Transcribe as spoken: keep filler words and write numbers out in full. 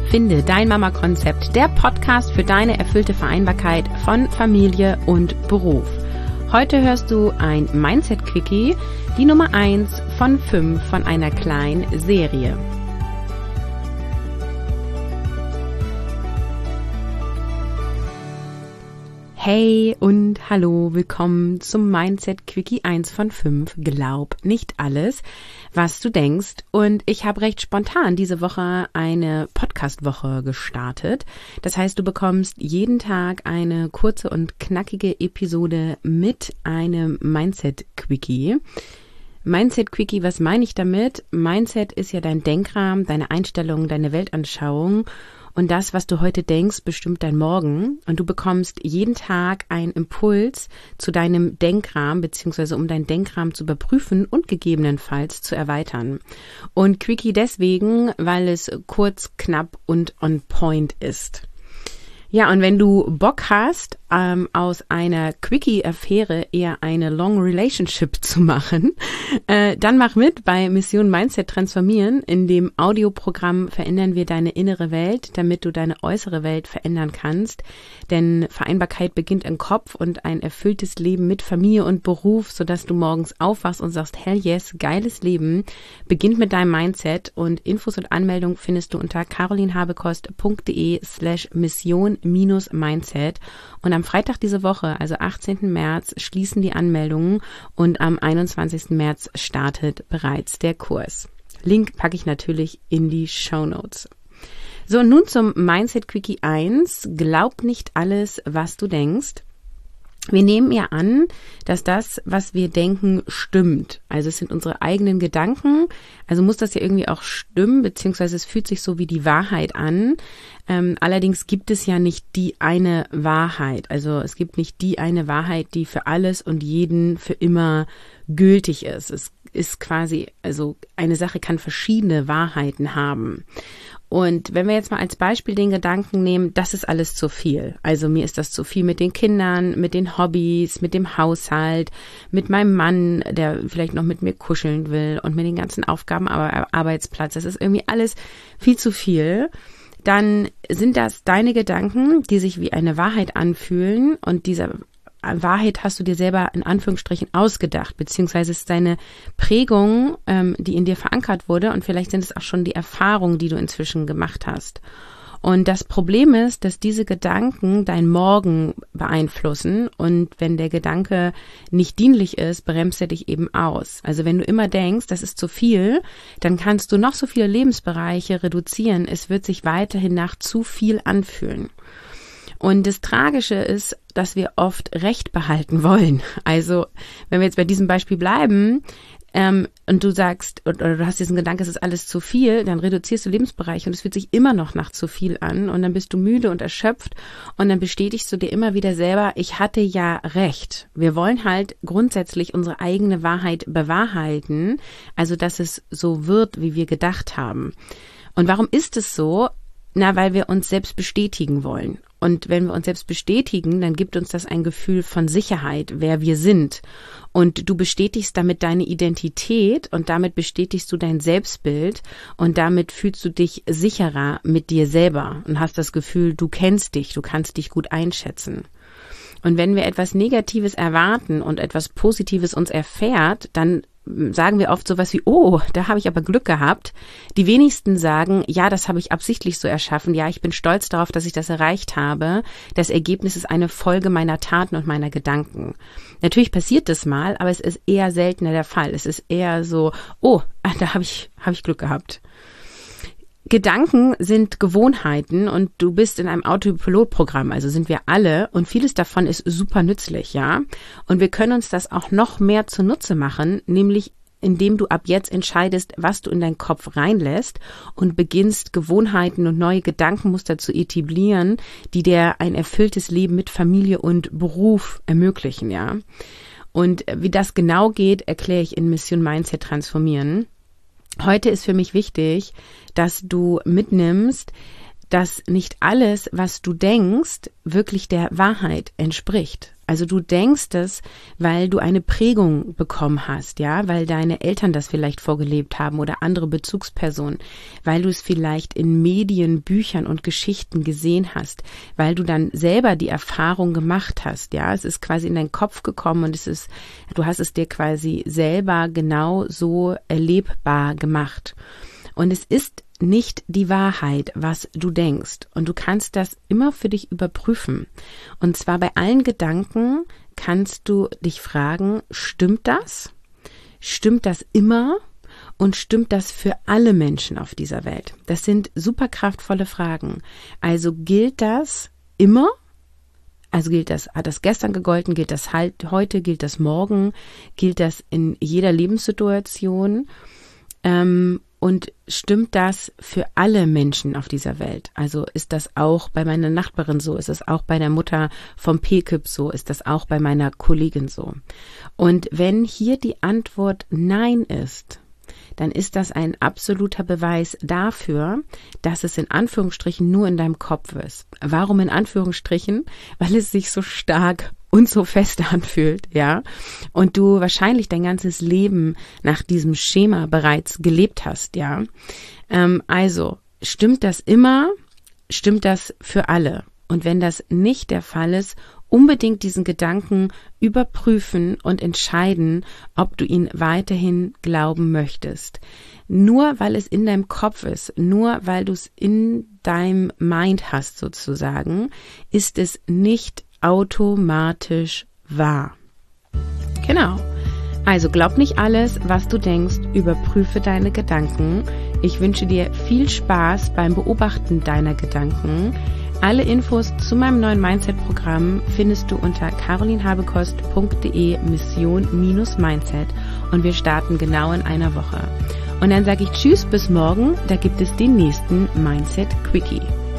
Finde dein Mama-Konzept, der Podcast für deine erfüllte Vereinbarkeit von Familie und Beruf. Heute hörst du ein Mindset-Quickie, die Nummer eins von fünf von einer kleinen Serie. Hey und hallo, willkommen zum Mindset Quickie eins von fünf. Glaub nicht alles, was du denkst. Und ich habe recht spontan diese Woche eine Podcast-Woche gestartet. Das heißt, du bekommst jeden Tag eine kurze und knackige Episode mit einem Mindset Quickie. Mindset Quickie, was meine ich damit? Mindset ist ja dein Denkrahmen, deine Einstellung, deine Weltanschauung. Und das, was du heute denkst, bestimmt dein Morgen. Und du bekommst jeden Tag einen Impuls zu deinem Denkrahmen, beziehungsweise um deinen Denkrahmen zu überprüfen und gegebenenfalls zu erweitern. Und Quickie deswegen, weil es kurz, knapp und on point ist. Ja, und wenn du Bock hast, ähm, aus einer Quickie-Affäre eher eine Long Relationship zu machen, äh, dann mach mit bei Mission Mindset Transformieren. In dem Audioprogramm verändern wir deine innere Welt, damit du deine äußere Welt verändern kannst. Denn Vereinbarkeit beginnt im Kopf und ein erfülltes Leben mit Familie und Beruf, sodass du morgens aufwachst und sagst, hell yes, geiles Leben, beginnt mit deinem Mindset. Und Infos und Anmeldung findest du unter carolinhabekost.de slash mission minus Mindset. Und am Freitag diese Woche, also achtzehnten März, schließen die Anmeldungen und am einundzwanzigsten März startet bereits der Kurs. Link packe ich natürlich in die Shownotes. So, nun zum Mindset Quickie eins. Glaub nicht alles, was du denkst. Wir nehmen ja an, dass das, was wir denken, stimmt. Also es sind unsere eigenen Gedanken. Also muss das ja irgendwie auch stimmen, beziehungsweise es fühlt sich so wie die Wahrheit an. Ähm, allerdings gibt es ja nicht die eine Wahrheit. Also es gibt nicht die eine Wahrheit, die für alles und jeden für immer gültig ist. Es ist quasi, also eine Sache kann verschiedene Wahrheiten haben. Und wenn wir jetzt mal als Beispiel den Gedanken nehmen, das ist alles zu viel. Also mir ist das zu viel mit den Kindern, mit den Hobbys, mit dem Haushalt, mit meinem Mann, der vielleicht noch mit mir kuscheln will und mit den ganzen Aufgaben am Arbeitsplatz. Das ist irgendwie alles viel zu viel. Dann sind das deine Gedanken, die sich wie eine Wahrheit anfühlen und diese Wahrheit hast du dir selber in Anführungsstrichen ausgedacht, beziehungsweise ist deine Prägung, ähm, die in dir verankert wurde und vielleicht sind es auch schon die Erfahrungen, die du inzwischen gemacht hast. Und das Problem ist, dass diese Gedanken dein Morgen beeinflussen und wenn der Gedanke nicht dienlich ist, bremst er dich eben aus. Also wenn du immer denkst, das ist zu viel, dann kannst du noch so viele Lebensbereiche reduzieren. Es wird sich weiterhin nach zu viel anfühlen. Und das Tragische ist, dass wir oft Recht behalten wollen. Also wenn wir jetzt bei diesem Beispiel bleiben ähm, und du sagst, oder du hast diesen Gedanken, es ist alles zu viel, dann reduzierst du Lebensbereiche und es fühlt sich immer noch nach zu viel an und dann bist du müde und erschöpft und dann bestätigst du dir immer wieder selber, ich hatte ja recht. Wir wollen halt grundsätzlich unsere eigene Wahrheit bewahrheiten, also dass es so wird, wie wir gedacht haben. Und warum ist es so? Na, weil wir uns selbst bestätigen wollen. Und wenn wir uns selbst bestätigen, dann gibt uns das ein Gefühl von Sicherheit, wer wir sind. Und du bestätigst damit deine Identität und damit bestätigst du dein Selbstbild und damit fühlst du dich sicherer mit dir selber und hast das Gefühl, du kennst dich, du kannst dich gut einschätzen. Und wenn wir etwas Negatives erwarten und etwas Positives uns erfährt, dann sagen wir oft sowas wie, oh, da habe ich aber Glück gehabt. Die wenigsten sagen, ja, das habe ich absichtlich so erschaffen. Ja, ich bin stolz darauf, dass ich das erreicht habe. Das Ergebnis ist eine Folge meiner Taten und meiner Gedanken. Natürlich passiert das mal, aber es ist eher seltener der Fall. Es ist eher so, oh, da habe ich, habe ich Glück gehabt. Gedanken sind Gewohnheiten und du bist in einem Autopilotprogramm, also sind wir alle und vieles davon ist super nützlich, ja. Und wir können uns das auch noch mehr zunutze machen, nämlich indem du ab jetzt entscheidest, was du in deinen Kopf reinlässt und beginnst, Gewohnheiten und neue Gedankenmuster zu etablieren, die dir ein erfülltes Leben mit Familie und Beruf ermöglichen, ja. Und wie das genau geht, erkläre ich in Mission Mindset Transformieren. Heute ist für mich wichtig, dass du mitnimmst, dass nicht alles, was du denkst, wirklich der Wahrheit entspricht. Also du denkst es, weil du eine Prägung bekommen hast, ja, weil deine Eltern das vielleicht vorgelebt haben oder andere Bezugspersonen, weil du es vielleicht in Medien, Büchern und Geschichten gesehen hast, weil du dann selber die Erfahrung gemacht hast, ja, es ist quasi in deinen Kopf gekommen und es ist, du hast es dir quasi selber genau so erlebbar gemacht. Und es ist nicht die Wahrheit, was du denkst. Und du kannst das immer für dich überprüfen. Und zwar bei allen Gedanken kannst du dich fragen, stimmt das? Stimmt das immer? Und stimmt das für alle Menschen auf dieser Welt? Das sind super kraftvolle Fragen. Also gilt das immer? Also gilt das, hat das gestern gegolten, gilt das halt heute, gilt das morgen, gilt das in jeder Lebenssituation? Ähm, Und stimmt das für alle Menschen auf dieser Welt? Also ist das auch bei meiner Nachbarin so? Ist das auch bei der Mutter vom P-Kip so? Ist das auch bei meiner Kollegin so? Und wenn hier die Antwort Nein ist, dann ist das ein absoluter Beweis dafür, dass es in Anführungsstrichen nur in deinem Kopf ist. Warum in Anführungsstrichen? Weil es sich so stark und so fest anfühlt, ja, und du wahrscheinlich dein ganzes Leben nach diesem Schema bereits gelebt hast, ja. Ähm, also, stimmt das immer? Stimmt das für alle? Und wenn das nicht der Fall ist, unbedingt diesen Gedanken überprüfen und entscheiden, ob du ihn weiterhin glauben möchtest. Nur weil es in deinem Kopf ist, nur weil du es in deinem Mind hast sozusagen, ist es nicht automatisch wahr. Genau. Also glaub nicht alles, was du denkst, überprüfe deine Gedanken. Ich wünsche dir viel Spaß beim Beobachten deiner Gedanken. Alle Infos zu meinem neuen Mindset-Programm findest du unter carolinhabekost punkt de Mission Mindset und wir starten genau in einer Woche. Und dann sage ich Tschüss bis morgen, da gibt es den nächsten Mindset Quickie.